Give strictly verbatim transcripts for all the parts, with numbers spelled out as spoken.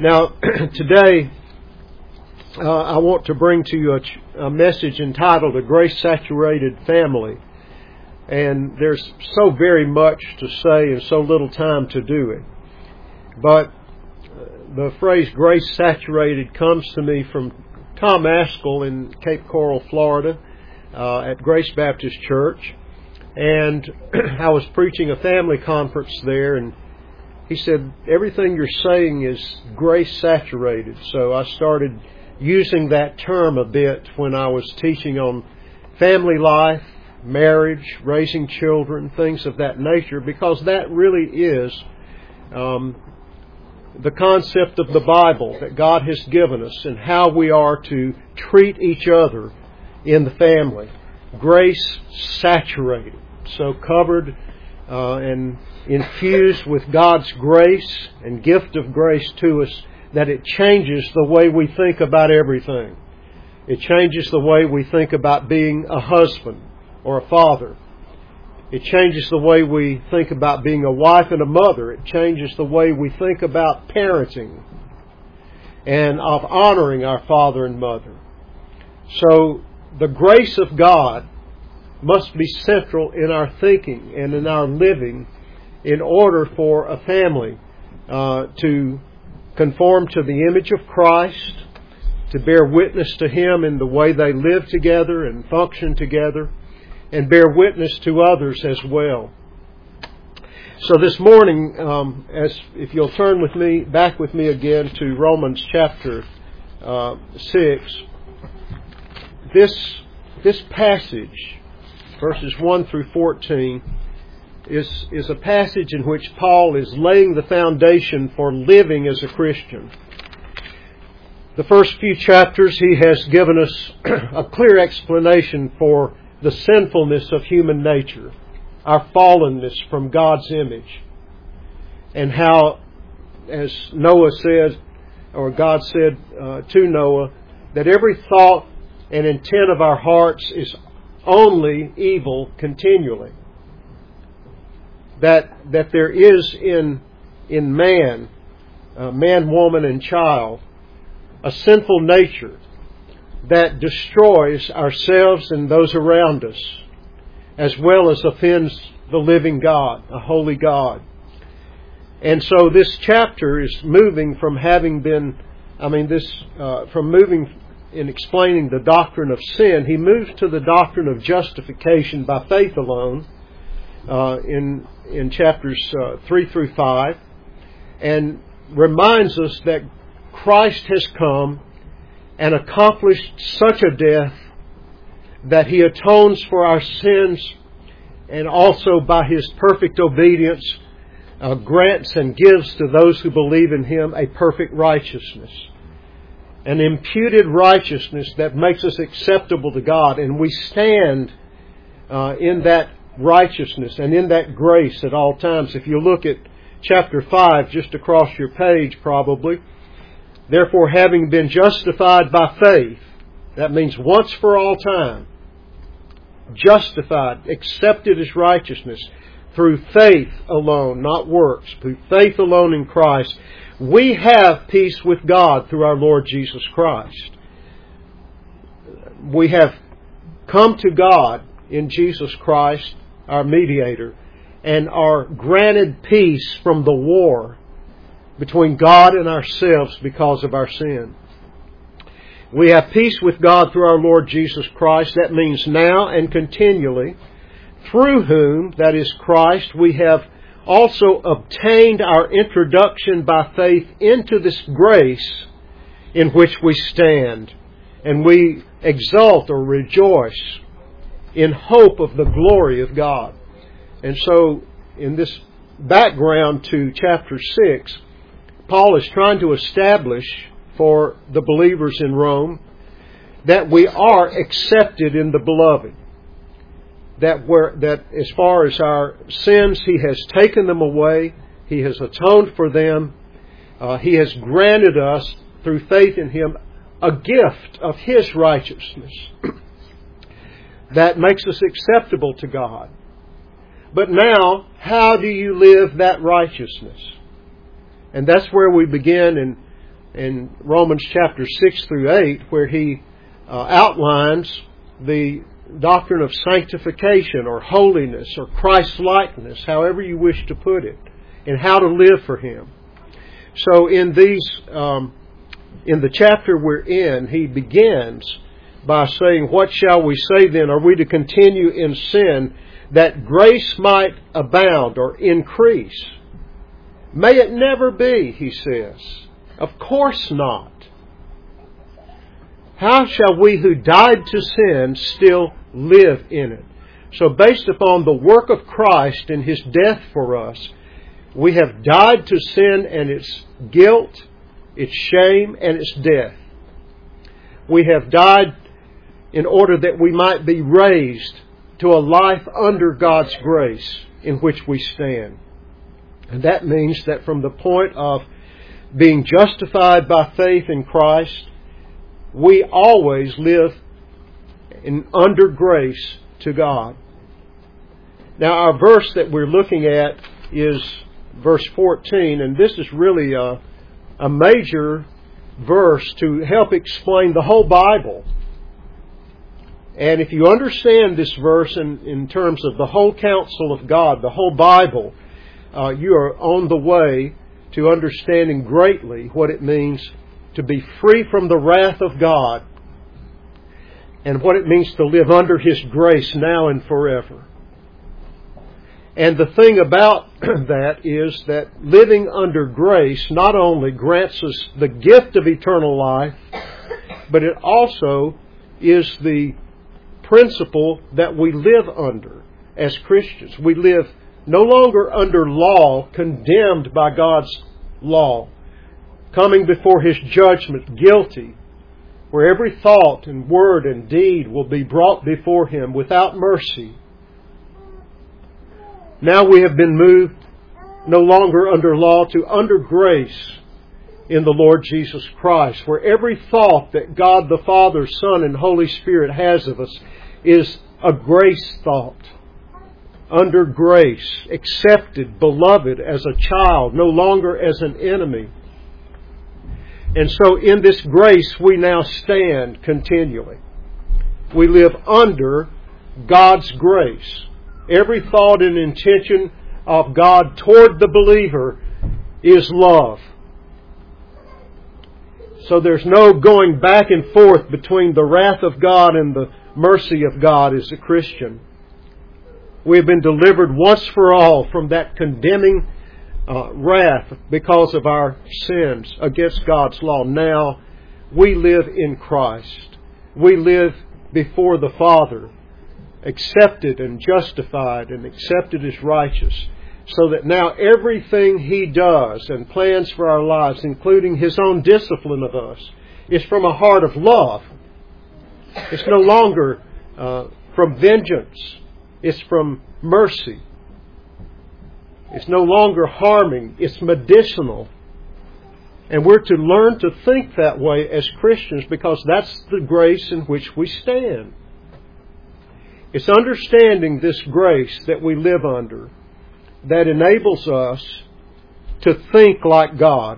Now, today, uh, I want to bring to you a, a message entitled A Grace-Saturated Family. And there's so very much to say and so little time to do it. But the phrase grace-saturated comes to me from Tom Askell in Cape Coral, Florida, uh, at Grace Baptist Church. And I was preaching a family conference there, and he said, everything you're saying is grace-saturated. So I started using that term a bit when I was teaching on family life, marriage, raising children, things of that nature, because that really is um, the concept of the Bible that God has given us and how we are to treat each other in the family. Grace-saturated. So covered uh, and infused with God's grace and gift of grace to us, that it changes the way we think about everything. It changes the way we think about being a husband or a father. It changes the way we think about being a wife and a mother. It changes the way we think about parenting and of honoring our father and mother. So the grace of God must be central in our thinking and in our living in order for a family uh, to conform to the image of Christ, to bear witness to Him in the way they live together and function together, and bear witness to others as well. So this morning, um, as if you'll turn with me back with me again to Romans chapter uh, six, this this passage, verses one through fourteen, is is a passage in which Paul is laying the foundation for living as a Christian. The first few chapters he has given us a clear explanation for the sinfulness of human nature, our fallenness from God's image, and how, as Noah said, or God said uh, to Noah, that every thought and intent of our hearts is only evil continually. That that there is in in man, uh, man, woman, and child, a sinful nature that destroys ourselves and those around us, as well as offends the living God, a holy God. And so this chapter is moving from having been, I mean, this uh, from moving in explaining the doctrine of sin, he moves to the doctrine of justification by faith alone uh, in in chapters uh, three through five, and reminds us that Christ has come and accomplished such a death that He atones for our sins, and also by His perfect obedience uh, grants and gives to those who believe in Him a perfect righteousness. An imputed righteousness that makes us acceptable to God, and we stand uh, in that righteousness and in that grace at all times. If you look at chapter five, just across your page probably, therefore having been justified by faith, that means once for all time, justified, accepted as righteousness through faith alone, not works, through faith alone in Christ, we have peace with God through our Lord Jesus Christ. We have come to God in Jesus Christ, our mediator, and are granted peace from the war between God and ourselves because of our sin. We have peace with God through our Lord Jesus Christ. That means now and continually, through whom, that is Christ, we have also obtained our introduction by faith into this grace in which we stand, and we exult or rejoice in hope of the glory of God. And so, in this background to chapter six, Paul is trying to establish for the believers in Rome that we are accepted in the Beloved. That where that as far as our sins, He has taken them away. He has atoned for them. Uh, he has granted us, through faith in Him, a gift of His righteousness that makes us acceptable to God. But now, how do you live that righteousness? And that's where we begin in in Romans chapter six through eight, where he uh, outlines the doctrine of sanctification or holiness or Christ-likeness, however you wish to put it, and how to live for Him. So in these, um, in the chapter we're in, he begins by saying, "What shall we say then? Are we to continue in sin that grace might abound or increase? May it never be," he says. Of course not. How shall we who died to sin still live in it? So based upon the work of Christ and His death for us, we have died to sin and its guilt, its shame, and its death. We have died in order that we might be raised to a life under God's grace in which we stand. And that means that from the point of being justified by faith in Christ, we always live in under grace to God. Now our verse that we're looking at is verse fourteen, and this is really a, a major verse to help explain the whole Bible. And if you understand this verse in, in terms of the whole counsel of God, the whole Bible, uh, you are on the way to understanding greatly what it means to be free from the wrath of God and what it means to live under His grace now and forever. And the thing about that is that living under grace not only grants us the gift of eternal life, but it also is the principle that we live under as Christians. We live no longer under law, condemned by God's law, coming before His judgment guilty, where every thought and word and deed will be brought before Him without mercy. Now we have been moved no longer under law to under grace in the Lord Jesus Christ, where every thought that God the Father, Son, and Holy Spirit has of us is a grace thought. Under grace, accepted, beloved as a child, no longer as an enemy. And so in this grace we now stand continually. We live under God's grace. Every thought and intention of God toward the believer is love. So there's no going back and forth between the wrath of God and the mercy of God as a Christian. We have been delivered once for all from that condemning uh, wrath because of our sins against God's law. Now we live in Christ. We live before the Father, accepted and justified and accepted as righteous, so that now everything He does and plans for our lives, including His own discipline of us, is from a heart of love. It's no longer uh, from vengeance. It's from mercy. It's no longer harming. It's medicinal. And we're to learn to think that way as Christians, because that's the grace in which we stand. It's understanding this grace that we live under that enables us to think like God,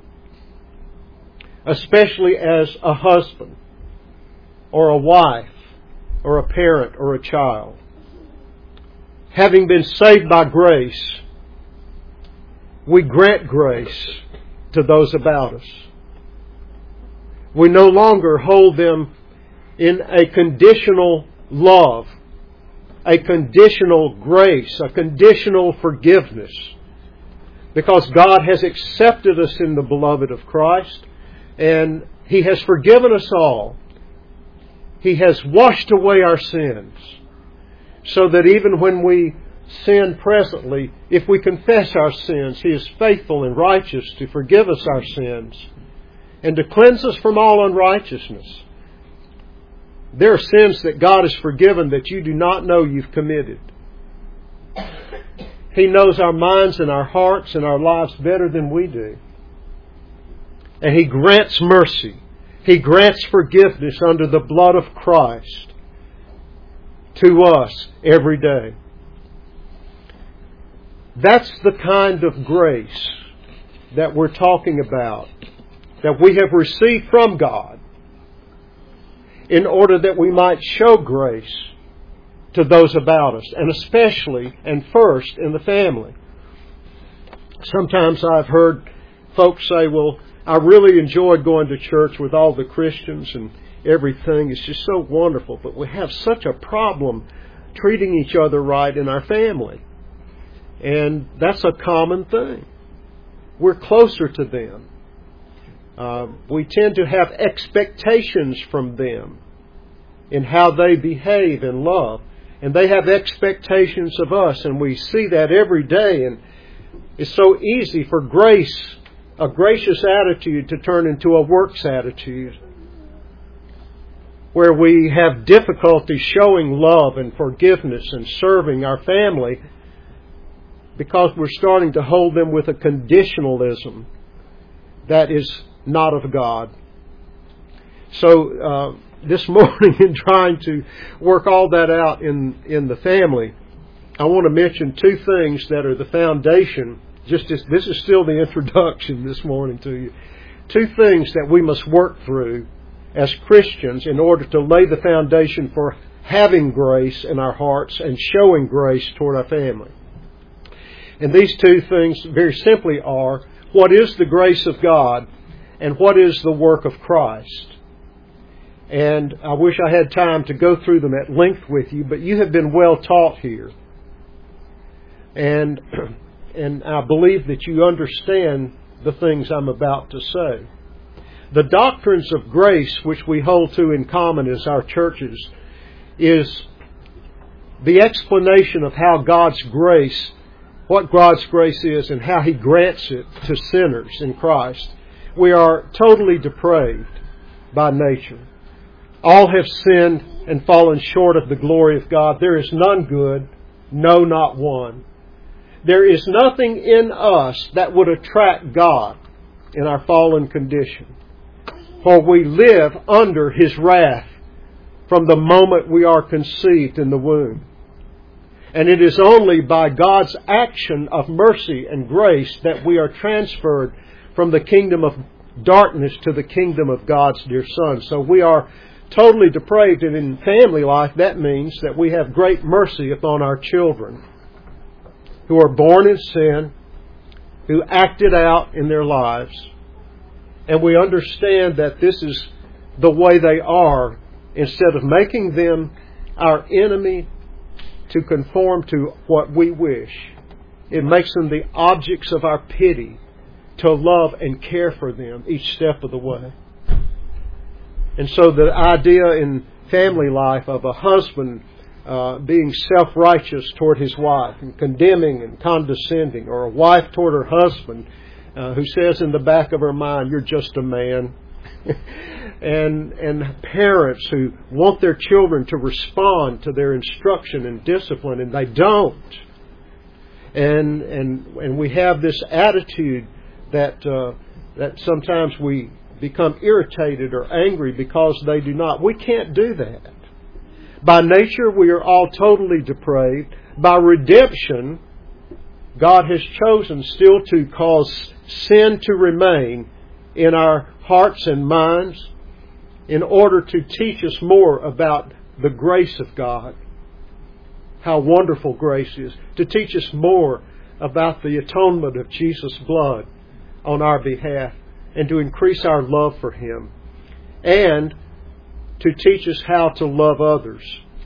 especially as a husband or a wife or a parent or a child. Having been saved by grace, we grant grace to those about us. We no longer hold them in a conditional love, a conditional grace, a conditional forgiveness, because God has accepted us in the beloved of Christ, and He has forgiven us all. He has washed away our sins, so that even when we sin presently, if we confess our sins, He is faithful and righteous to forgive us our sins and to cleanse us from all unrighteousness. There are sins that God has forgiven that you do not know you've committed. He knows our minds and our hearts and our lives better than we do. And He grants mercy. He grants forgiveness under the blood of Christ to us every day. That's the kind of grace that we're talking about that we have received from God in order that we might show grace to those about us, and especially and first in the family. Sometimes I've heard folks say, well, I really enjoyed going to church with all the Christians and everything. It's just so wonderful, but we have such a problem treating each other right in our family. And that's a common thing. We're closer to them. Uh, we tend to have expectations from them in how they behave and love. And they have expectations of us, and we see that every day. And it's so easy for grace, a gracious attitude, to turn into a works attitude, where we have difficulty showing love and forgiveness and serving our family because we're starting to hold them with a conditionalism that is not of God. So uh, this morning, in trying to work all that out in, in the family, I want to mention two things that are the foundation. Just as, this is still the introduction this morning to you. Two things that we must work through as Christians in order to lay the foundation for having grace in our hearts and showing grace toward our family. And these two things very simply are, what is the grace of God and what is the work of Christ? And I wish I had time to go through them at length with you, but you have been well taught here. And, and I believe that you understand the things I'm about to say. The doctrines of grace, which we hold to in common as our churches, is the explanation of how God's grace, what God's grace is, and how He grants it to sinners in Christ. We are totally depraved by nature. All have sinned and fallen short of the glory of God. There is none good, no, not one. There is nothing in us that would attract God in our fallen condition. For we live under His wrath from the moment we are conceived in the womb. And it is only by God's action of mercy and grace that we are transferred from the kingdom of darkness to the kingdom of God's dear Son. So we are totally depraved, and in family life that means that we have great mercy upon our children who are born in sin, who act it out in their lives. And we understand that this is the way they are, instead of making them our enemy to conform to what we wish. It makes them the objects of our pity, to love and care for them each step of the way. And so the idea in family life of a husband uh, being self-righteous toward his wife and condemning and condescending, or a wife toward her husband Uh, who says in the back of her mind, you're just a man. and and parents who want their children to respond to their instruction and discipline, and they don't. And and and we have this attitude that uh, that sometimes we become irritated or angry because they do not. We can't do that. By nature, we are all totally depraved. By redemption, God has chosen still to cause sin to remain in our hearts and minds in order to teach us more about the grace of God, how wonderful grace is, to teach us more about the atonement of Jesus' blood on our behalf, and to increase our love for Him, and to teach us how to love others.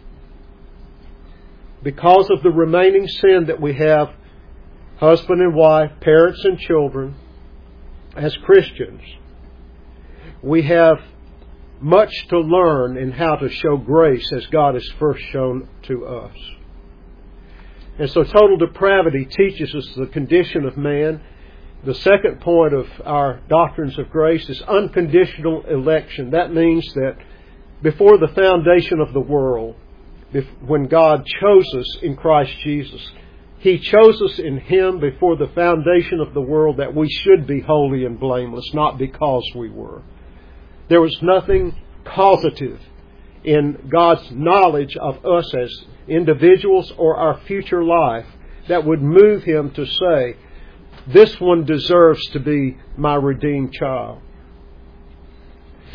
Because of the remaining sin that we have, husband and wife, parents and children, as Christians, we have much to learn in how to show grace as God has first shown to us. And so total depravity teaches us the condition of man. The second point of our doctrines of grace is unconditional election. That means that before the foundation of the world, when God chose us in Christ Jesus, He chose us in Him before the foundation of the world that we should be holy and blameless, not because we were. There was nothing causative in God's knowledge of us as individuals or our future life that would move Him to say, this one deserves to be my redeemed child.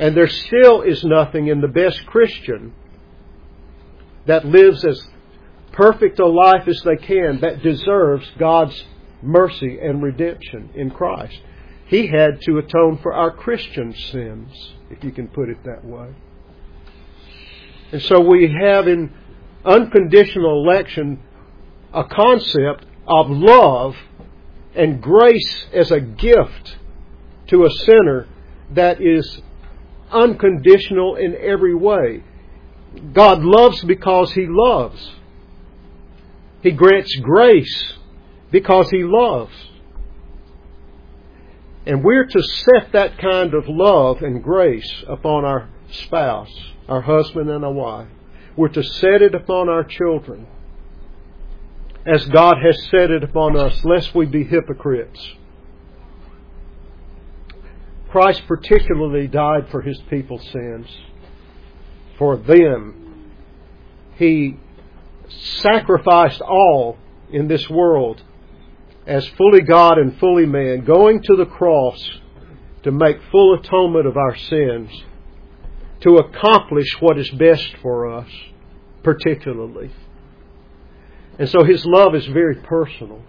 And there still is nothing in the best Christian that lives as perfect a life as they can that deserves God's mercy and redemption in Christ. He had to atone for our Christian sins, if you can put it that way. And so we have in unconditional election a concept of love and grace as a gift to a sinner that is unconditional in every way. God loves because He loves. He grants grace because He loves. And we're to set that kind of love and grace upon our spouse, our husband and our wife. We're to set it upon our children, as God has set it upon us, lest we be hypocrites. Christ particularly died for His people's sins. For them, He sacrificed all in this world as fully God and fully man, going to the cross to make full atonement of our sins, to accomplish what is best for us, particularly. And so His love is very personal.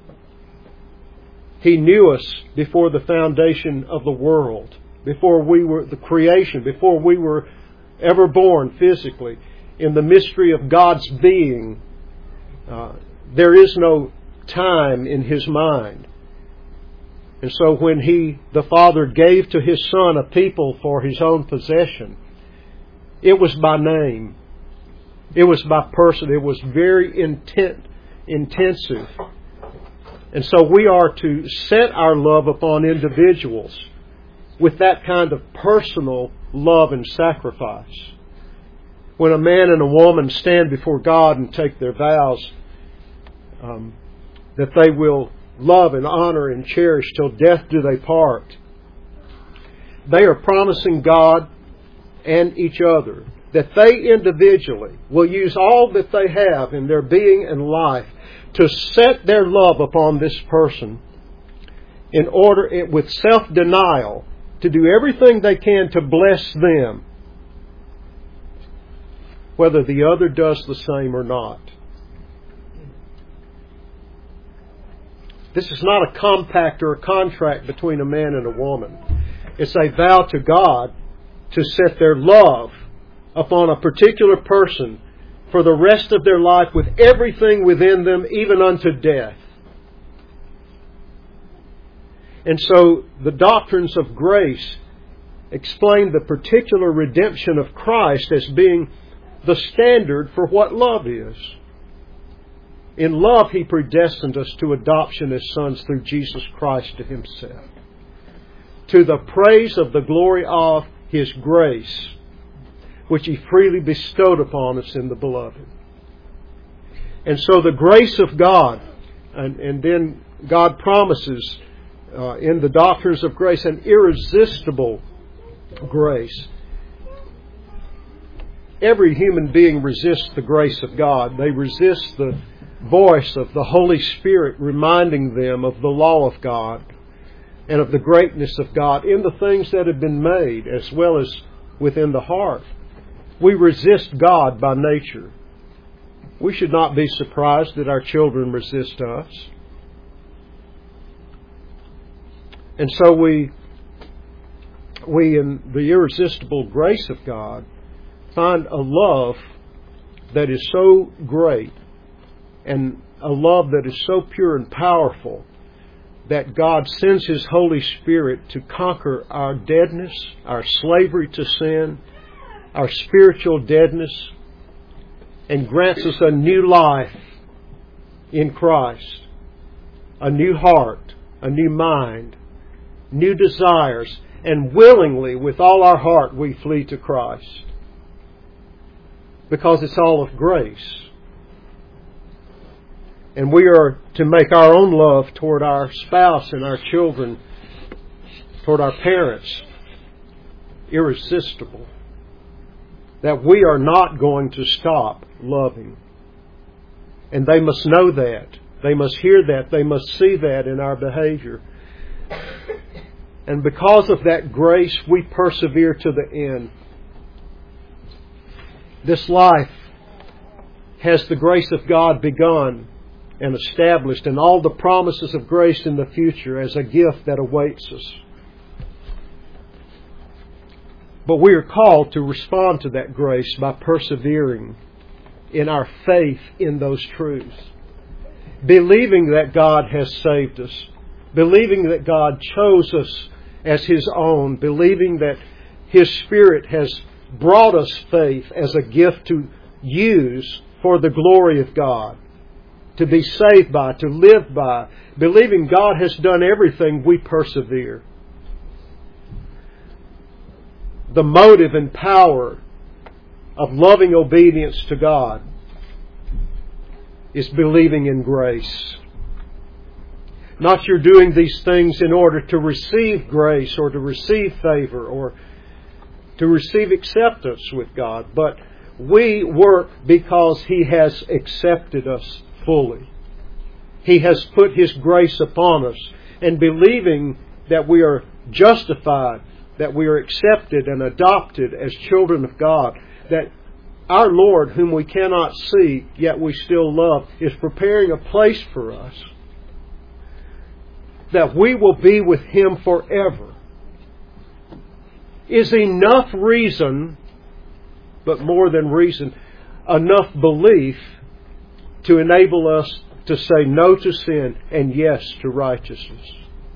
He knew us before the foundation of the world, before we were the creation, before we were ever born physically. In the mystery of God's being, uh, there is no time in His mind. And so when He, the Father, gave to His Son a people for His own possession, it was by name. It was by person. It was very intent, intensive. And so we are to set our love upon individuals with that kind of personal love and sacrifice. When a man and a woman stand before God and take their vows, um, that they will love and honor and cherish till death do they part, they are promising God and each other that they individually will use all that they have in their being and life to set their love upon this person in order, with self-denial, to do everything they can to bless them, whether the other does the same or not. This is not a compact or a contract between a man and a woman. It's a vow to God to set their love upon a particular person for the rest of their life with everything within them, even unto death. And so the doctrines of grace explain the particular redemption of Christ as being the standard for what love is. In love, He predestined us to adoption as sons through Jesus Christ to Himself, to the praise of the glory of His grace, which He freely bestowed upon us in the Beloved. And so the grace of God, and, and then God promises uh, in the doctrines of grace an irresistible grace. Every human being resists the grace of God. They resist the voice of the Holy Spirit reminding them of the law of God and of the greatness of God in the things that have been made, as well as within the heart. We resist God by nature. We should not be surprised that our children resist us. And so we, we in the irresistible grace of God, find a love that is so great and a love that is so pure and powerful that God sends His Holy Spirit to conquer our deadness, our slavery to sin, our spiritual deadness, and grants us a new life in Christ, a new heart, a new mind, new desires, and willingly, with all our heart, we flee to Christ. Because it's all of grace. And we are to make our own love toward our spouse and our children, toward our parents, irresistible. That we are not going to stop loving. And they must know that. They must hear that. They must see that in our behavior. And because of that grace, we persevere to the end. This life has the grace of God begun and established, and all the promises of grace in the future as a gift that awaits us. But we are called to respond to that grace by persevering in our faith in those truths. Believing that God has saved us. Believing that God chose us as His own. Believing that His Spirit has brought us faith as a gift to use for the glory of God. To be saved by, to live by. Believing God has done everything, we persevere. The motive and power of loving obedience to God is believing in grace. Not you're doing these things in order to receive grace or to receive favor or to receive acceptance with God, but we work because He has accepted us fully. He has put His grace upon us, and believing that we are justified, that we are accepted and adopted as children of God, that our Lord, whom we cannot see, yet we still love, is preparing a place for us, that we will be with Him forever, is enough reason, but more than reason, enough belief to enable us to say no to sin and yes to righteousness.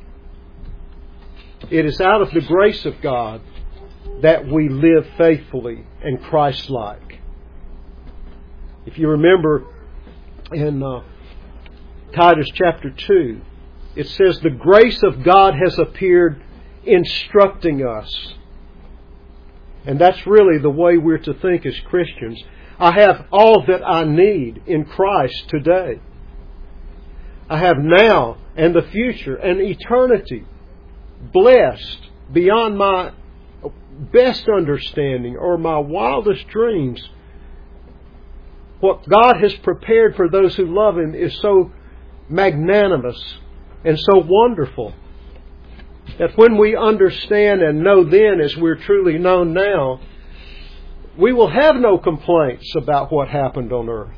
It is out of the grace of God that we live faithfully and Christ-like. If you remember in uh, Titus chapter two, it says, the grace of God has appeared instructing us. And that's really the way we're to think as Christians. I have all that I need in Christ today. I have now and the future and eternity blessed beyond my best understanding or my wildest dreams. What God has prepared for those who love Him is so magnanimous and so wonderful that when we understand and know then as we're truly known now, we will have no complaints about what happened on earth.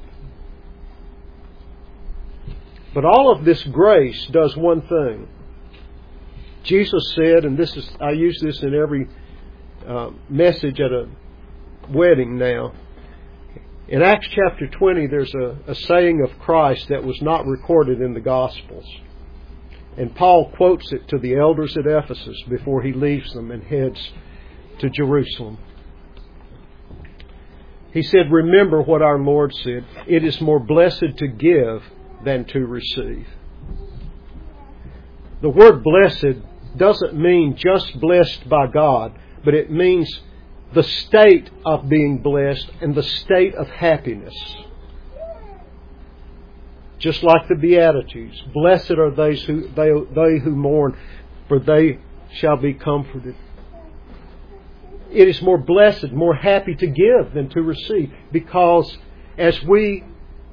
But all of this grace does one thing. Jesus said, and this is I use this in every uh, message at a wedding now. In Acts chapter twenty, there's a, a saying of Christ that was not recorded in the Gospels. And Paul quotes it to the elders at Ephesus before he leaves them and heads to Jerusalem. He said, remember what our Lord said, it is more blessed to give than to receive. The word blessed doesn't mean just blessed by God, but it means the state of being blessed and the state of happiness. Just like the Beatitudes. Blessed are they who, they, they who mourn, for they shall be comforted. It is more blessed, more happy to give than to receive, because as we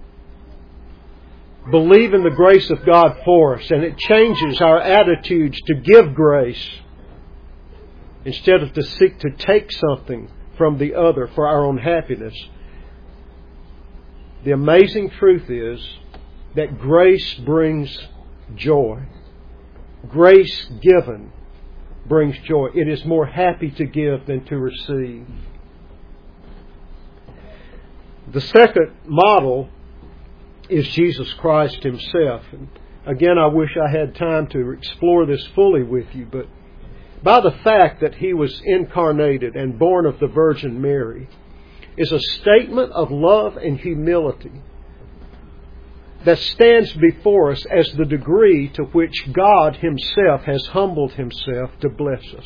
believe in the grace of God for us, and it changes our attitudes to give grace instead of to seek to take something from the other for our own happiness. The amazing truth is that grace brings joy. Grace given brings joy. It is more happy to give than to receive. The second model is Jesus Christ Himself. And again, I wish I had time to explore this fully with you, but by the fact that He was incarnated and born of the Virgin Mary is a statement of love and humility that stands before us as the degree to which God Himself has humbled Himself to bless us.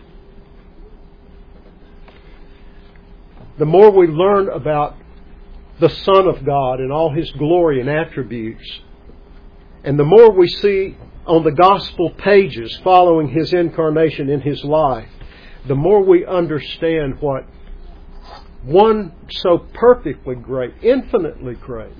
The more we learn about the Son of God and all His glory and attributes, and the more we see on the gospel pages following His incarnation in His life, the more we understand what one so perfectly great, infinitely great,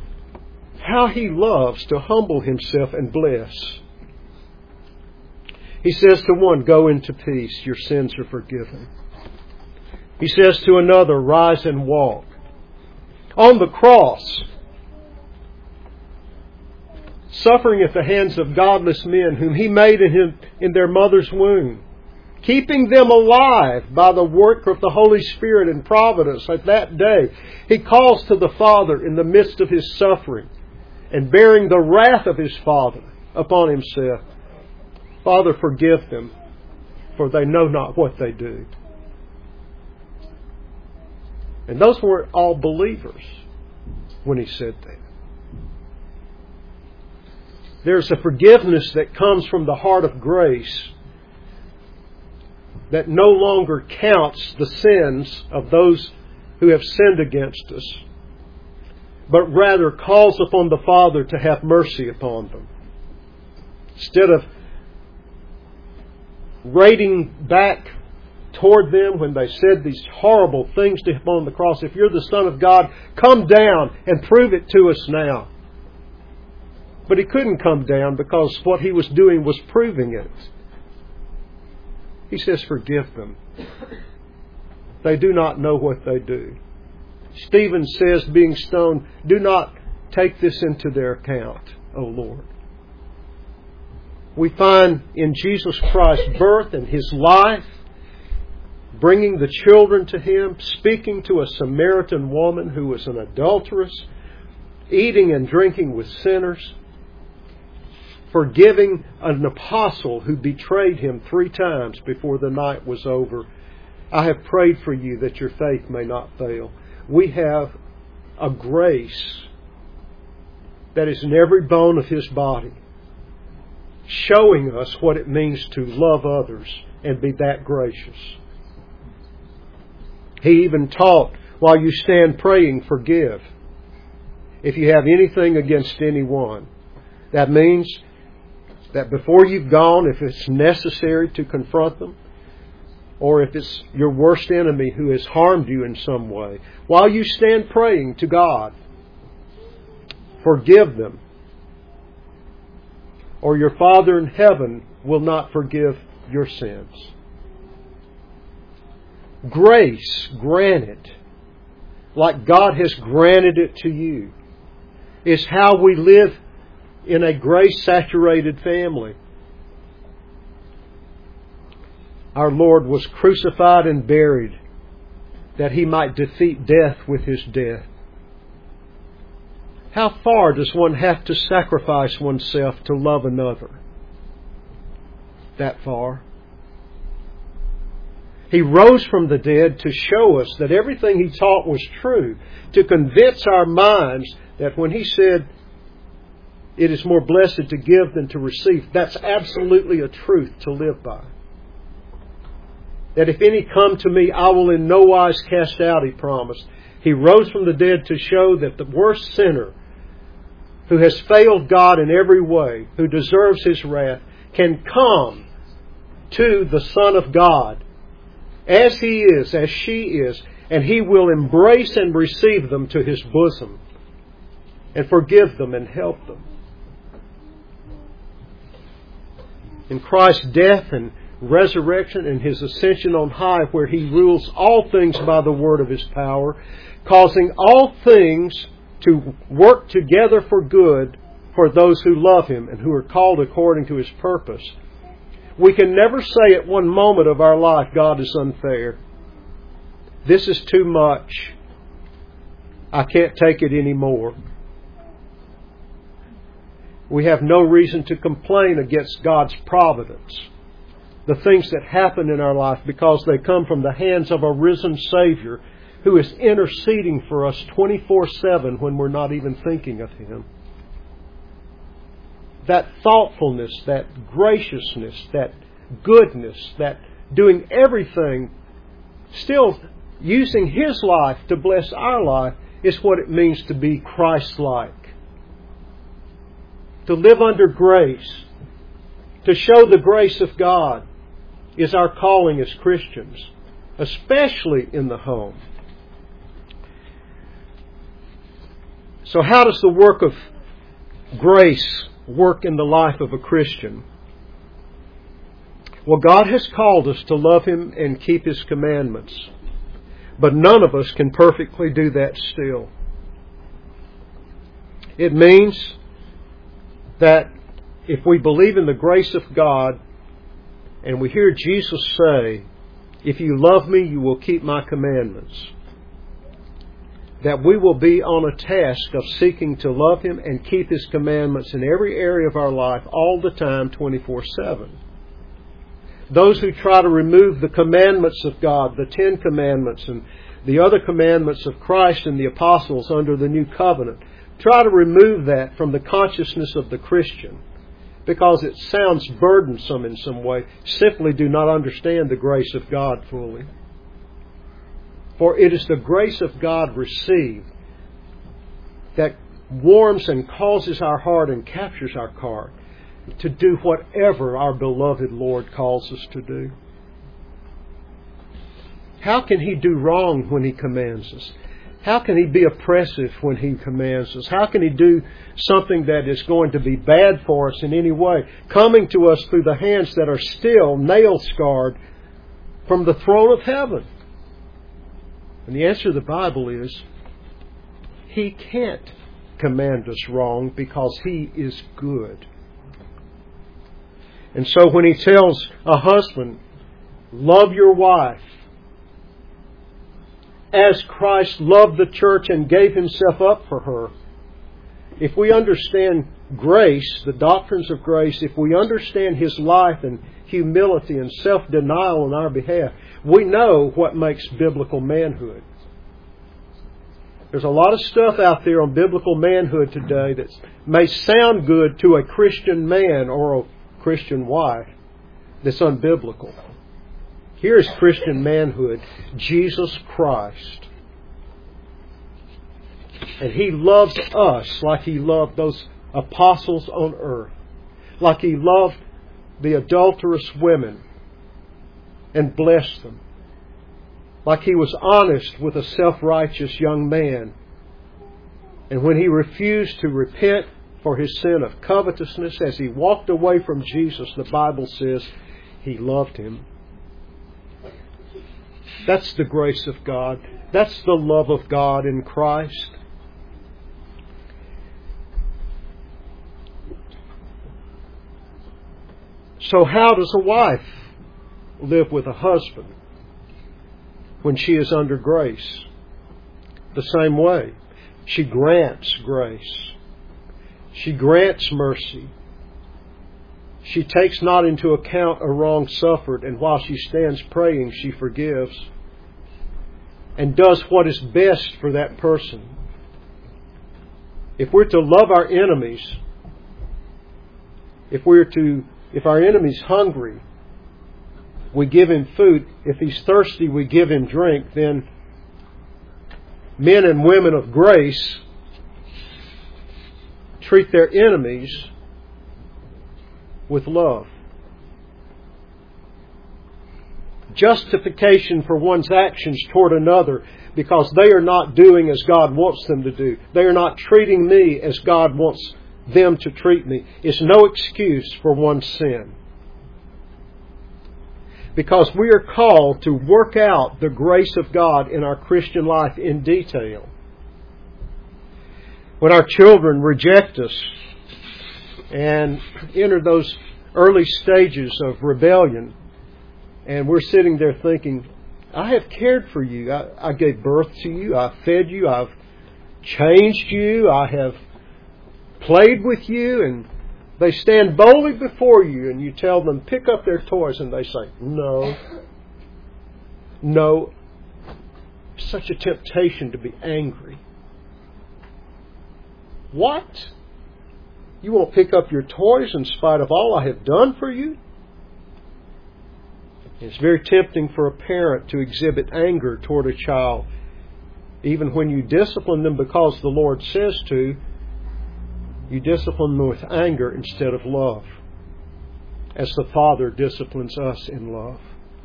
how He loves to humble Himself and bless. He says to one, go into peace, your sins are forgiven. He says to another, rise and walk. On the cross, suffering at the hands of godless men whom He made in, him, in their mother's womb, keeping them alive by the work of the Holy Spirit and providence at that day, He calls to the Father in the midst of His suffering and bearing the wrath of His Father upon Himself. Father, forgive them, for they know not what they do. And those weren't all believers when He said that. There's a forgiveness that comes from the heart of grace that no longer counts the sins of those who have sinned against us, but rather calls upon the Father to have mercy upon them. Instead of rating back toward them when they said these horrible things to Him on the cross, if you're the Son of God, come down and prove it to us now. But He couldn't come down because what He was doing was proving it. He says, forgive them. They do not know what they do. Stephen says, being stoned, do not take this into their account, O Lord. We find in Jesus Christ's birth and His life, bringing the children to Him, speaking to a Samaritan woman who was an adulteress, eating and drinking with sinners, forgiving an apostle who betrayed Him three times before the night was over. I have prayed for you that your faith may not fail. We have a grace that is in every bone of His body, showing us what it means to love others and be that gracious. He even taught, while you stand praying, forgive. If you have anything against anyone, that means that before you've gone, if it's necessary to confront them, or if it's your worst enemy who has harmed you in some way, while you stand praying to God, forgive them, or your Father in heaven will not forgive your sins. Grace granted, like God has granted it to you, is how we live in a grace-saturated family. Our Lord was crucified and buried that He might defeat death with His death. How far does one have to sacrifice oneself to love another? That far. He rose from the dead to show us that everything He taught was true, to convince our minds that when He said, it is more blessed to give than to receive, that's absolutely a truth to live by. That if any come to me, I will in no wise cast out, He promised. He rose from the dead to show that the worst sinner, who has failed God in every way, who deserves His wrath, can come to the Son of God as he is, as she is, and He will embrace and receive them to His bosom and forgive them and help them. In Christ's death and resurrection and His ascension on high, where He rules all things by the word of His power, causing all things to work together for good for those who love Him and who are called according to His purpose. We can never say at one moment of our life, God is unfair. This is too much. I can't take it anymore. We have no reason to complain against God's providence, the things that happen in our life, because they come from the hands of a risen Savior who is interceding for us twenty-four seven when we're not even thinking of Him. That thoughtfulness, that graciousness, that goodness, that doing everything, still using His life to bless our life, is what it means to be Christ-like. To live under grace, to show the grace of God, is our calling as Christians, especially in the home. So how does the work of grace work in the life of a Christian? Well, God has called us to love Him and keep His commandments. But none of us can perfectly do that still. It means that if we believe in the grace of God and we hear Jesus say, "If you love me, you will keep my commandments," that we will be on a task of seeking to love Him and keep His commandments in every area of our life all the time, twenty-four seven. Those who try to remove the commandments of God, the Ten Commandments and the other commandments of Christ and the apostles under the New Covenant, try to remove that from the consciousness of the Christian because it sounds burdensome in some way, simply do not understand the grace of God fully. For it is the grace of God received that warms and causes our heart and captures our heart to do whatever our beloved Lord calls us to do. How can He do wrong when He commands us? How can He be oppressive when He commands us? How can He do something that is going to be bad for us in any way, coming to us through the hands that are still nail-scarred from the throne of heaven? And the answer to the Bible is, He can't command us wrong because He is good. And so when He tells a husband, love your wife, as Christ loved the church and gave Himself up for her, if we understand grace, the doctrines of grace, if we understand His life and humility and self-denial on our behalf, we know what makes biblical manhood. There's a lot of stuff out there on biblical manhood today that may sound good to a Christian man or a Christian wife that's unbiblical. Here is Christian manhood, Jesus Christ. And He loves us like He loved those apostles on earth, like He loved the adulterous women and blessed them, like He was honest with a self-righteous young man. And when he refused to repent for his sin of covetousness, as he walked away from Jesus, the Bible says He loved him. That's the grace of God. That's the love of God in Christ. So how does a wife live with a husband when she is under grace? The same way. She grants grace. She grants mercy. She takes not into account a wrong suffered, and while she stands praying, she forgives and does what is best for that person. If we're to love our enemies, if we're to, if our enemy's hungry, we give him food. If he's thirsty, we give him drink. Then men and women of grace treat their enemies with love. Justification for one's actions toward another because they are not doing as God wants them to do. They are not treating me as God wants them to treat me. Is no excuse for one's sin. Because we are called to work out the grace of God in our Christian life in detail. When our children reject us and enter those early stages of rebellion, and we're sitting there thinking, I have cared for you. I, I gave birth to you. I fed you. I've changed you. I have played with you. And they stand boldly before you and you tell them, pick up their toys, and they say, no. No. Such a temptation to be angry. What? You won't pick up your toys in spite of all I have done for you? It's very tempting for a parent to exhibit anger toward a child. Even when you discipline them because the Lord says to, you discipline them with anger instead of love, as the Father disciplines us in love.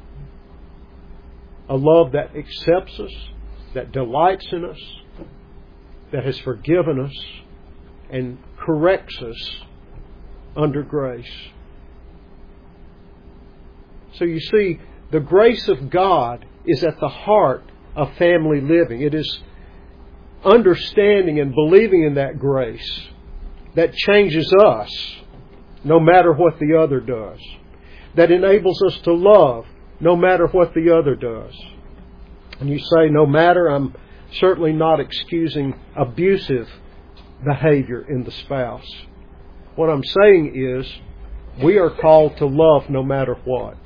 A love that accepts us, that delights in us, that has forgiven us and corrects us under grace. So you see, the grace of God is at the heart of family living. It is understanding and believing in that grace that changes us no matter what the other does. That enables us to love no matter what the other does. And you say, no matter, I'm certainly not excusing abusive behavior in the spouse. What I'm saying is, we are called to love no matter what.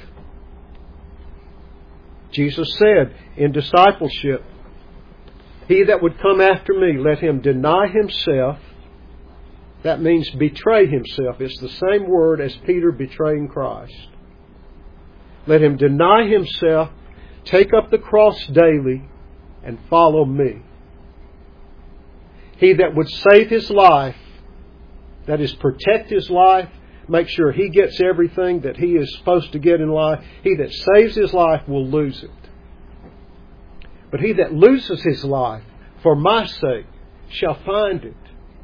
Jesus said in discipleship, he that would come after me, let him deny himself. That means betray himself. It's the same word as Peter betraying Christ. Let him deny himself, take up the cross daily, and follow me. He that would save his life, that is, protect his life, make sure he gets everything that he is supposed to get in life, he that saves his life will lose it. But he that loses his life for my sake shall find it.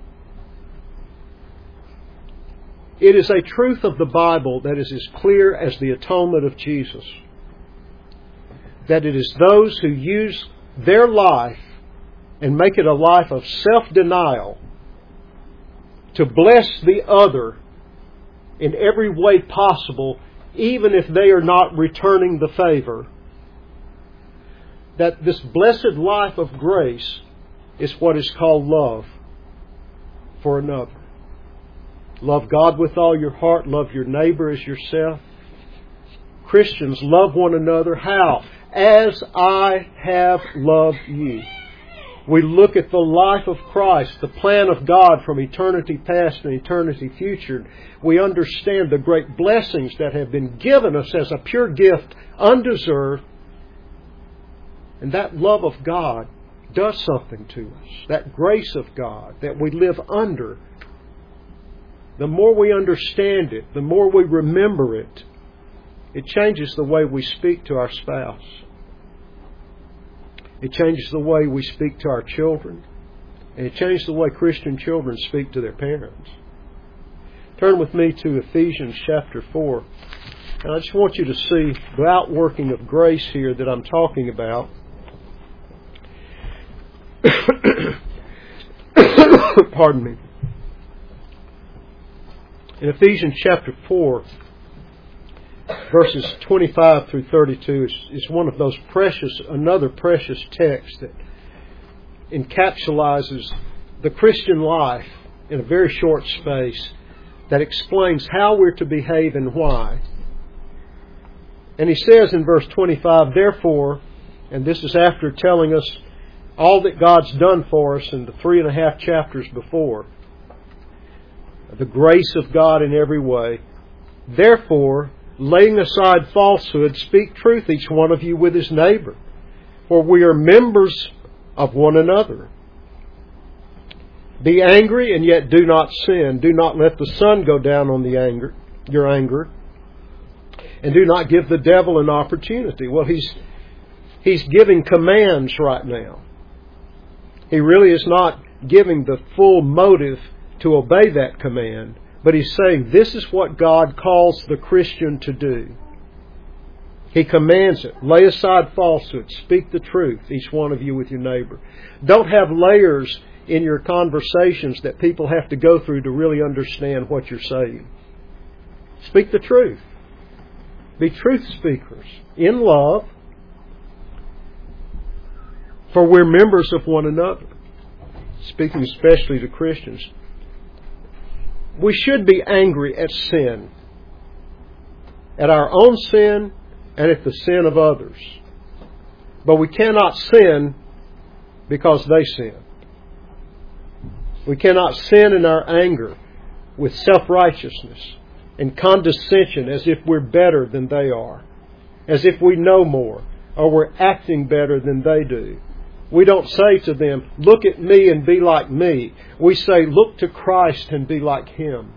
It is a truth of the Bible that is as clear as the atonement of Jesus. That it is those who use their life and make it a life of self-denial to bless the other in every way possible, even if they are not returning the favor, that this blessed life of grace is what is called love for another. Love God with all your heart. Love your neighbor as yourself. Christians, love one another. How? As I have loved you. We look at the life of Christ, the plan of God from eternity past and eternity future. We understand the great blessings that have been given us as a pure gift, undeserved. And that love of God does something to us. That grace of God that we live under. The more we understand it, the more we remember it, it changes the way we speak to our spouse. It changes the way we speak to our children. And it changes the way Christian children speak to their parents. Turn with me to Ephesians chapter four. And I just want you to see the outworking of grace here that I'm talking about. Pardon me. In Ephesians chapter four, verses twenty-five through thirty-two is, is one of those precious, another precious text that encapsulates the Christian life in a very short space, that explains how we're to behave and why. And he says in verse twenty-five, therefore, and this is after telling us all that God's done for us in the three and a half chapters before, the grace of God in every way, therefore, laying aside falsehood, speak truth, each one of you with his neighbor. For we are members of one another. Be angry and yet do not sin. Do not let the sun go down on the anger, your anger. And do not give the devil an opportunity. Well, he's, he's giving commands right now. He really is not giving the full motive to obey that command. But he's saying this is what God calls the Christian to do. He commands it. Lay aside falsehood. Speak the truth, each one of you with your neighbor. Don't have layers in your conversations that people have to go through to really understand what you're saying. Speak the truth. Be truth speakers in love. For we're members of one another. Speaking especially to Christians. We should be angry at sin. At our own sin and at the sin of others. But we cannot sin because they sin. We cannot sin in our anger with self-righteousness and condescension as if we're better than they are. As if we know more or we're acting better than they do. We don't say to them, look at me and be like me. We say, look to Christ and be like Him.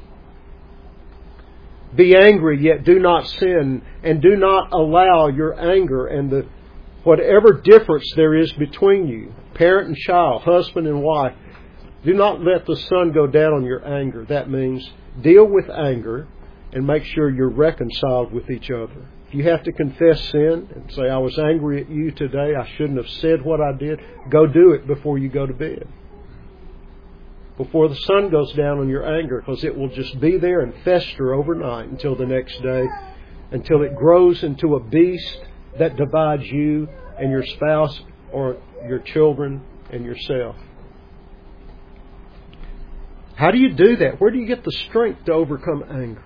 Be angry, yet do not sin, and do not allow your anger and the whatever difference there is between you, parent and child, husband and wife, do not let the sun go down on your anger. That means deal with anger and make sure you're reconciled with each other. If you have to confess sin and say, I was angry at you today, I shouldn't have said what I did, go do it before you go to bed. Before the sun goes down on your anger, because it will just be there and fester overnight until the next day, until it grows into a beast that divides you and your spouse or your children and yourself. How do you do that? Where do you get the strength to overcome anger?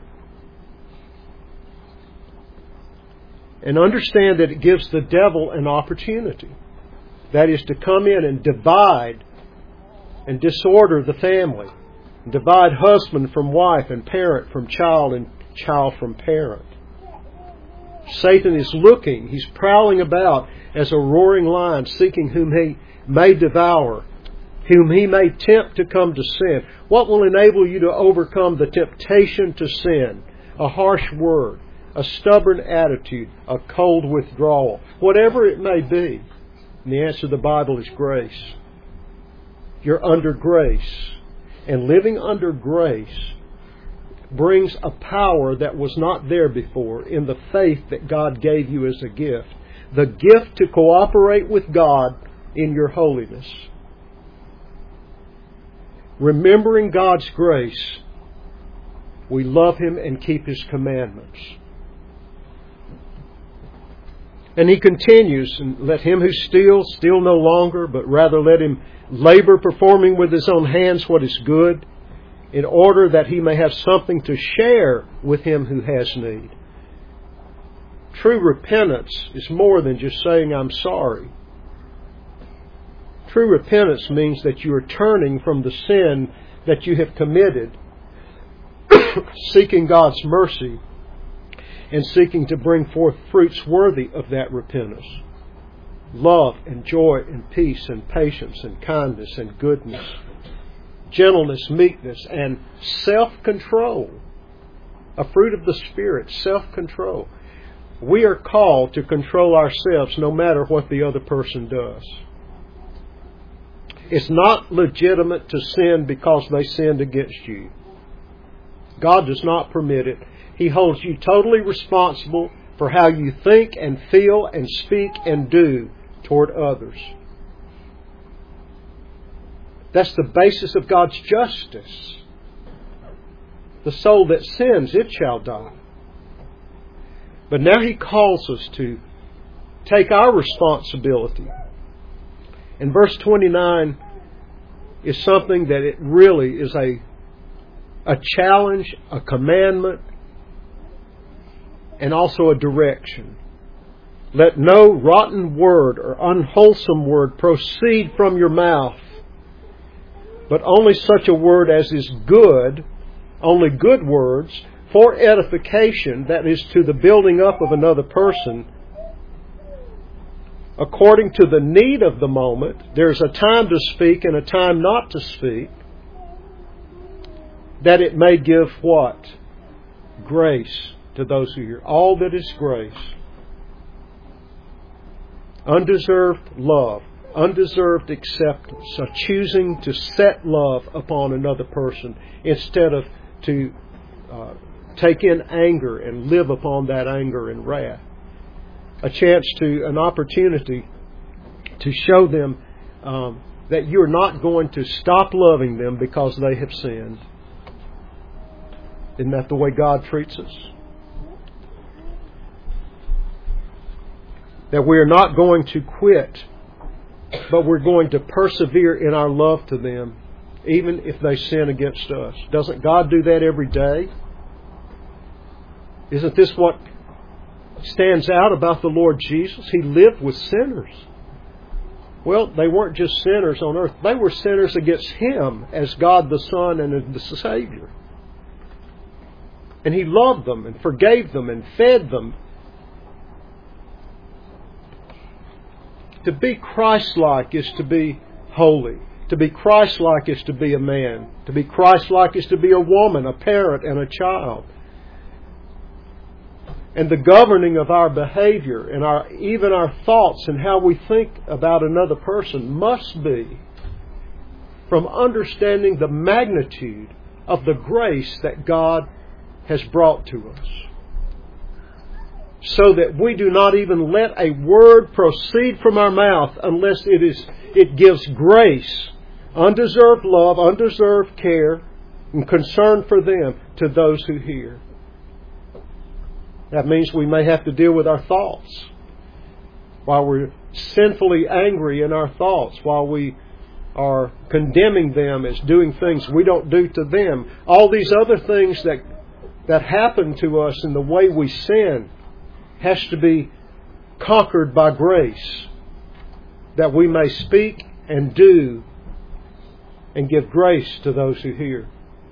And understand that it gives the devil an opportunity. That is to come in and divide and disorder the family. Divide husband from wife and parent from child and child from parent. Satan is looking, he's prowling about as a roaring lion, seeking whom he may devour, whom he may tempt to come to sin. What will enable you to overcome the temptation to sin? A harsh word, a stubborn attitude, a cold withdrawal, whatever it may be. And the answer to the Bible is grace. You're under grace. And living under grace brings a power that was not there before in the faith that God gave you as a gift. The gift to cooperate with God in your holiness. Remembering God's grace, we love Him and keep His commandments. And He continues, and let him who steals steal no longer, but rather let him labor performing with his own hands what is good, in order that he may have something to share with him who has need. True repentance is more than just saying, I'm sorry. True repentance means that you are turning from the sin that you have committed, seeking God's mercy, and seeking to bring forth fruits worthy of that repentance. Love and joy and peace and patience and kindness and goodness, gentleness, meekness, and self-control. A fruit of the Spirit, self-control. We are called to control ourselves no matter what the other person does. It's not legitimate to sin because they sinned against you. God does not permit it. He holds you totally responsible for how you think and feel and speak and do toward others. That's the basis of God's justice. The soul that sins, it shall die. But now He calls us to take our responsibility. And verse twenty-nine is something that it really is a, a challenge, a commandment, and also a direction. Let no rotten word or unwholesome word proceed from your mouth, but only such a word as is good, only good words, for edification, that is, to the building up of another person, according to the need of the moment. There's a time to speak and a time not to speak, that it may give what? Grace to those who hear. All that is grace. Undeserved love. Undeserved acceptance. So choosing to set love upon another person instead of to uh, take in anger and live upon that anger and wrath. A chance to, an opportunity to show them um, that you're not going to stop loving them because they have sinned. Isn't that the way God treats us? That we are not going to quit, but we're going to persevere in our love to them, even if they sin against us. Doesn't God do that every day? Isn't this what stands out about the Lord Jesus? He lived with sinners. Well, they weren't just sinners on earth. They were sinners against Him as God the Son and the Savior. And He loved them and forgave them and fed them. To be Christ-like is to be holy. To be Christ-like is to be a man. To be Christ-like is to be a woman, a parent, and a child. And the governing of our behavior and our even our thoughts and how we think about another person must be from understanding the magnitude of the grace that God has brought to us. so that we do not even let a word proceed from our mouth unless it is it gives grace, undeserved love, undeserved care, and concern for them to those who hear. That means we may have to deal with our thoughts while we're sinfully angry in our thoughts, while we are condemning them as doing things we don't do to them. All these other things that that happen to us in the way we sin has to be conquered by grace, that we may speak and do and give grace to those who hear.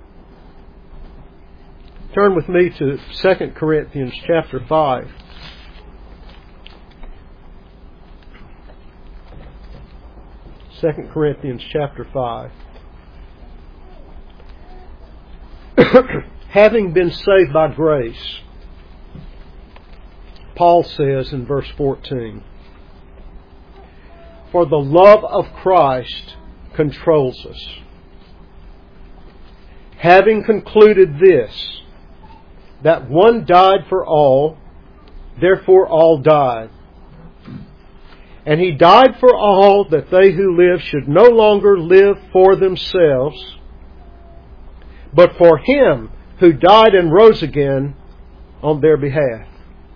Turn with me to Second Corinthians chapter five. Second Corinthians chapter five. Having been saved by grace, Paul says in verse fourteen, for the love of Christ controls us, having concluded this, that one died for all, therefore all died. And He died for all, that they who live should no longer live for themselves, but for Him who died and rose again on their behalf.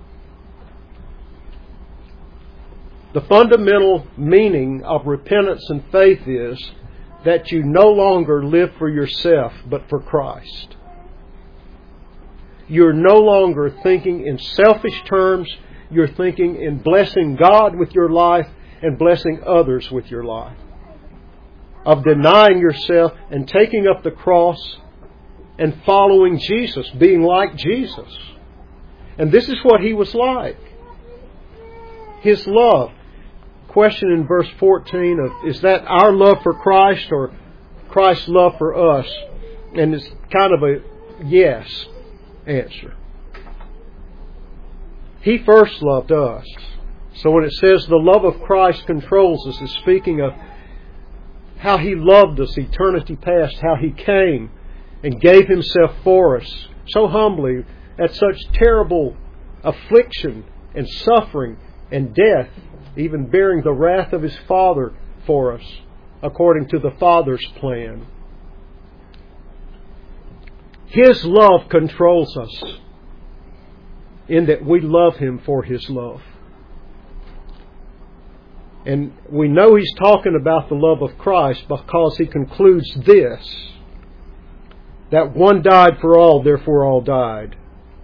The fundamental meaning of repentance and faith is that you no longer live for yourself, but for Christ. You're no longer thinking in selfish terms. You're thinking in blessing God with your life and blessing others with your life. Of denying yourself and taking up the cross and following Jesus, being like Jesus. And this is what He was like. His love. Question in verse fourteen of, is that our love for Christ or Christ's love for us? And it's kind of a yes answer. He first loved us. So when it says the love of Christ controls us, it's speaking of how He loved us eternity past, how He came and gave Himself for us so humbly at such terrible affliction and suffering and death, even bearing the wrath of His Father for us, according to the Father's plan. His love controls us in that we love Him for His love. And we know He's talking about the love of Christ because He concludes this, that one died for all, therefore all died.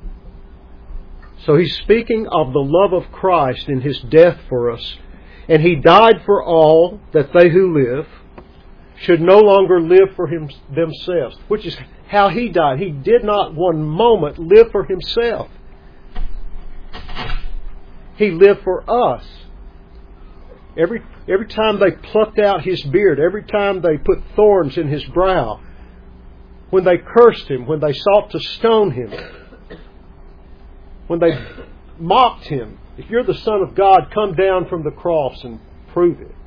So He's speaking of the love of Christ in His death for us. And He died for all, that they who live should no longer live for him, themselves, which is how He died. He did not one moment live for Himself. He lived for us. Every, every time they plucked out His beard, every time they put thorns in His brow, when they cursed Him, when they sought to stone Him, when they mocked Him, if you're the Son of God, come down from the cross and prove it.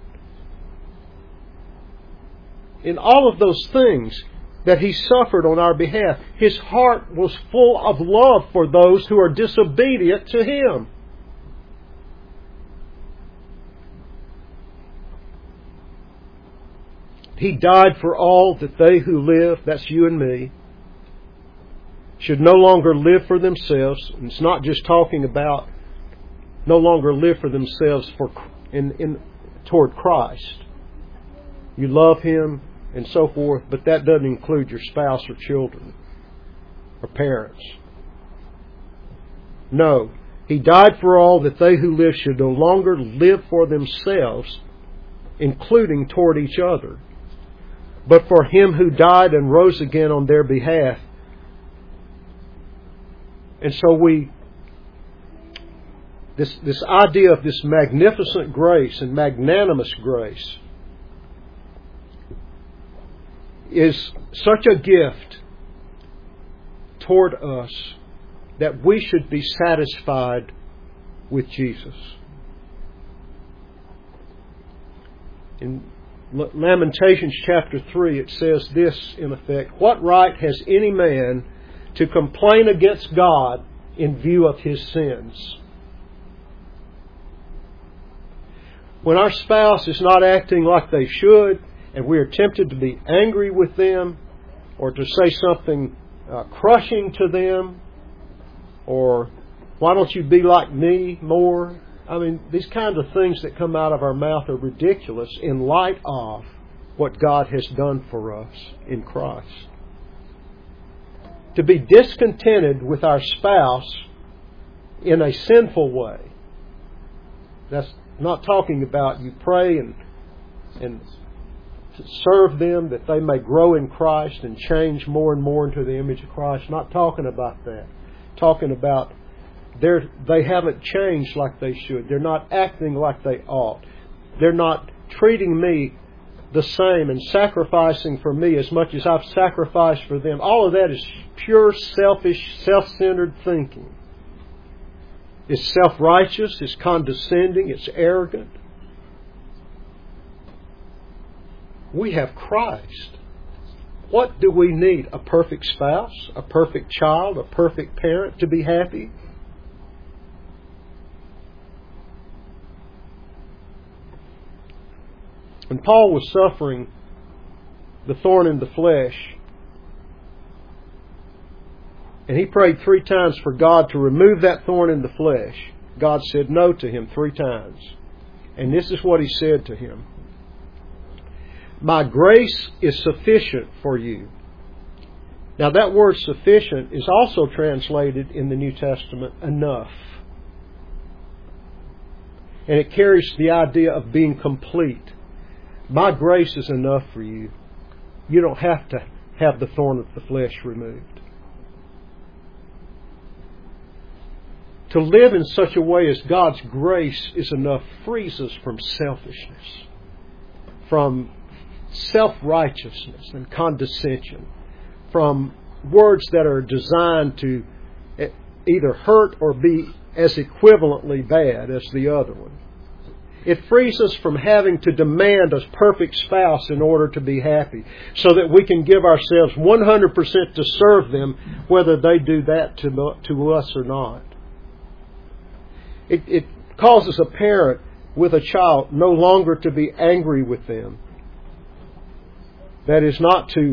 In all of those things that He suffered on our behalf, His heart was full of love for those who are disobedient to Him. He died for all, that they who live, that's you and me, should no longer live for themselves. And it's not just talking about no longer live for themselves for in, in toward Christ. You love Him and so forth, but that doesn't include your spouse or children or parents. No. He died for all, that they who live should no longer live for themselves, including toward each other, but for Him who died and rose again on their behalf. And so we, this, this idea of this magnificent grace and magnanimous grace is such a gift toward us that we should be satisfied with Jesus. In Lamentations chapter three, it says this in effect: what right has any man to complain against God in view of his sins? When our spouse is not acting like they should, and we are tempted to be angry with them, or to say something uh, crushing to them, or why don't you be like me more? I mean, these kinds of things that come out of our mouth are ridiculous in light of what God has done for us in Christ. To be discontented with our spouse in a sinful way. That's not talking about you pray and and serve them that they may grow in Christ and change more and more into the image of Christ. Not talking about that. Talking about they're, they haven't changed like they should. They're not acting like they ought. They're not treating me the same and sacrificing for me as much as I've sacrificed for them. All of that is pure selfish, self-centered thinking. It's self-righteous, it's condescending, it's arrogant. We have Christ. What do we need? A perfect spouse, a perfect child, a perfect parent to be happy? When Paul was suffering the thorn in the flesh, and he prayed three times for God to remove that thorn in the flesh, God said no to him three times. And this is what He said to him. My grace is sufficient for you. Now that word sufficient is also translated in the New Testament enough. And it carries the idea of being complete. My grace is enough for you. You don't have to have the thorn of the flesh removed. To live in such a way as God's grace is enough frees us from selfishness, from self-righteousness and condescension, from words that are designed to either hurt or be as equivalently bad as the other one. It frees us from having to demand a perfect spouse in order to be happy, so that we can give ourselves one hundred percent to serve them, whether they do that to, to us or not. It, it causes a parent with a child no longer to be angry with them. That is, not to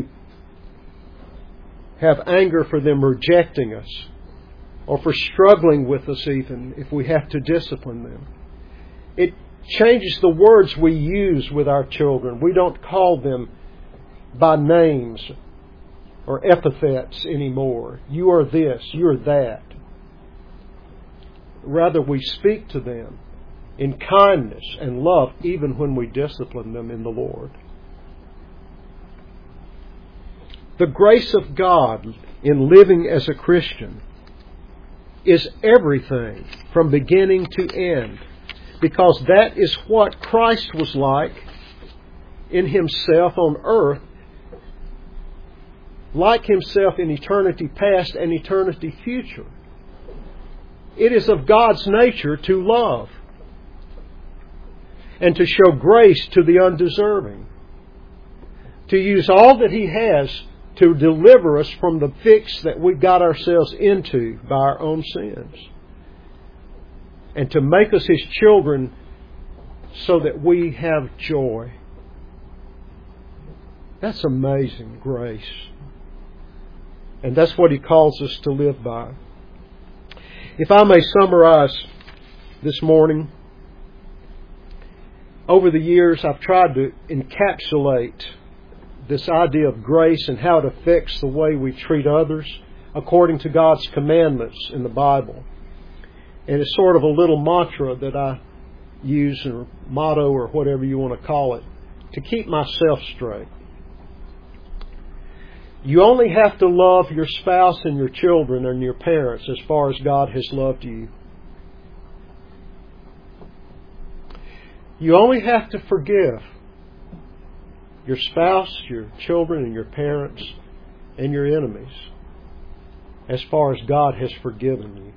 have anger for them rejecting us, or for struggling with us even if we have to discipline them. It changes the words we use with our children. We don't call them by names or epithets anymore. You are this, you are that. Rather, we speak to them in kindness and love, even when we discipline them in the Lord. The grace of God in living as a Christian is everything from beginning to end, because that is what Christ was like in Himself on earth, like Himself in eternity past and eternity future. It is of God's nature to love and to show grace to the undeserving, to use all that He has to deliver us from the fix that we got ourselves into by our own sins, and to make us His children so that we have joy. That's amazing grace. And that's what He calls us to live by. If I may summarize this morning, over the years I've tried to encapsulate this idea of grace and how it affects the way we treat others according to God's commandments in the Bible. And it's sort of a little mantra that I use, or motto, or whatever you want to call it, to keep myself straight. You only have to love your spouse and your children and your parents as far as God has loved you. You only have to forgive your spouse, your children, and your parents, and your enemies as far as God has forgiven you.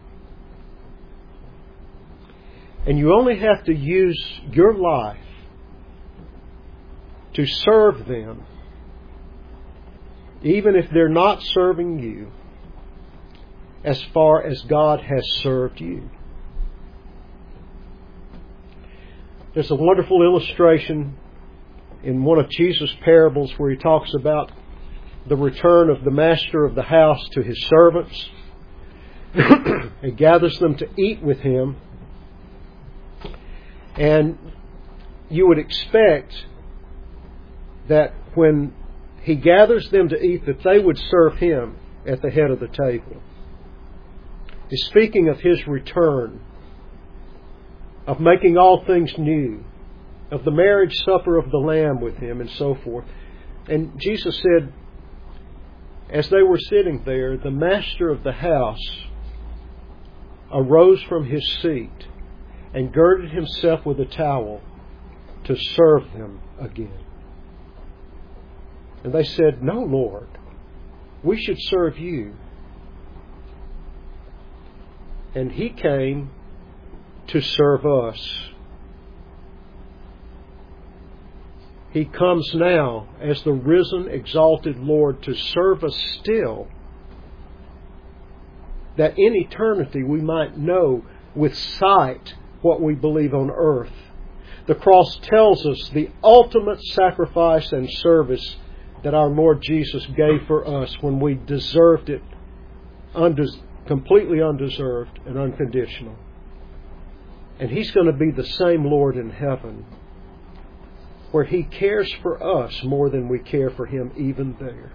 And you only have to use your life to serve them, even if they're not serving you, as far as God has served you. There's a wonderful illustration in one of Jesus' parables where He talks about the return of the master of the house to his servants. He gathers them to eat with Him. And you would expect that when He gathers them to eat, that they would serve Him at the head of the table. He's speaking of His return, of making all things new, of the marriage supper of the Lamb with Him, and so forth. And Jesus said, as they were sitting there, the master of the house arose from his seat and girded himself with a towel to serve them again. And they said, "No, Lord, we should serve you." And He came to serve us. He comes now as the risen, exalted Lord to serve us still, that in eternity we might know with sight what we believe on earth. The cross tells us the ultimate sacrifice and service that our Lord Jesus gave for us when we deserved it, undes- completely undeserved and unconditional. And He's going to be the same Lord in heaven, where He cares for us more than we care for Him even there.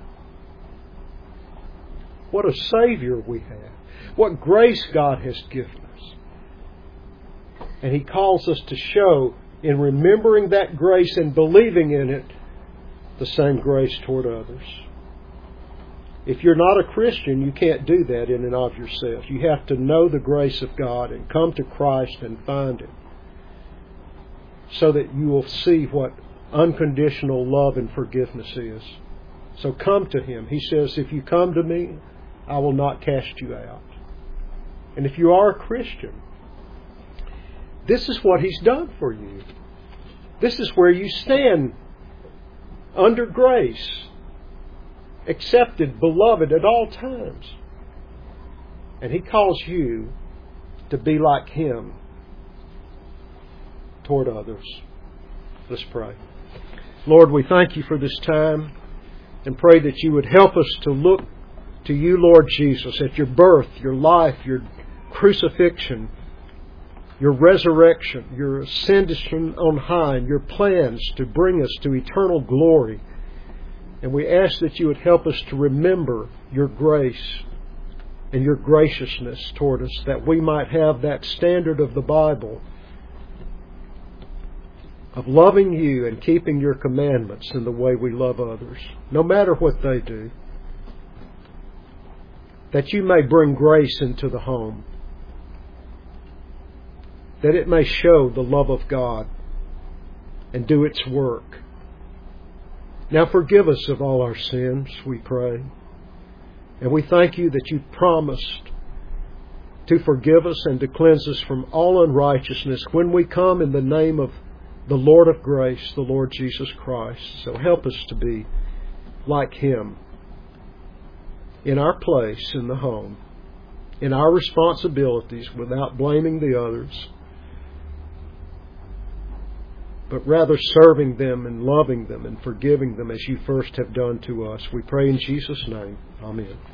What a Savior we have. What grace God has given us. And He calls us to show, in remembering that grace and believing in it, the same grace toward others. If you're not a Christian, you can't do that in and of yourself. You have to know the grace of God and come to Christ and find Him, so that you will see what unconditional love and forgiveness is. So come to Him. He says, if you come to me, I will not cast you out. And if you are a Christian, this is what He's done for you. This is where you stand under grace, accepted, beloved at all times. And He calls you to be like Him toward others. Let's pray. Lord, we thank You for this time and pray that You would help us to look to You, Lord Jesus, at Your birth, Your life, Your crucifixion, Your resurrection, Your ascension on high, and Your plans to bring us to eternal glory. And we ask that You would help us to remember Your grace and Your graciousness toward us, that we might have that standard of the Bible of loving You and keeping Your commandments in the way we love others, no matter what they do. That You may bring grace into the home, that it may show the love of God and do its work. Now forgive us of all our sins, we pray. And we thank You that You promised to forgive us and to cleanse us from all unrighteousness when we come in the name of the Lord of grace, the Lord Jesus Christ. So help us to be like Him in our place in the home, in our responsibilities, without blaming the others, but rather serving them and loving them and forgiving them as You first have done to us. We pray in Jesus' name. Amen.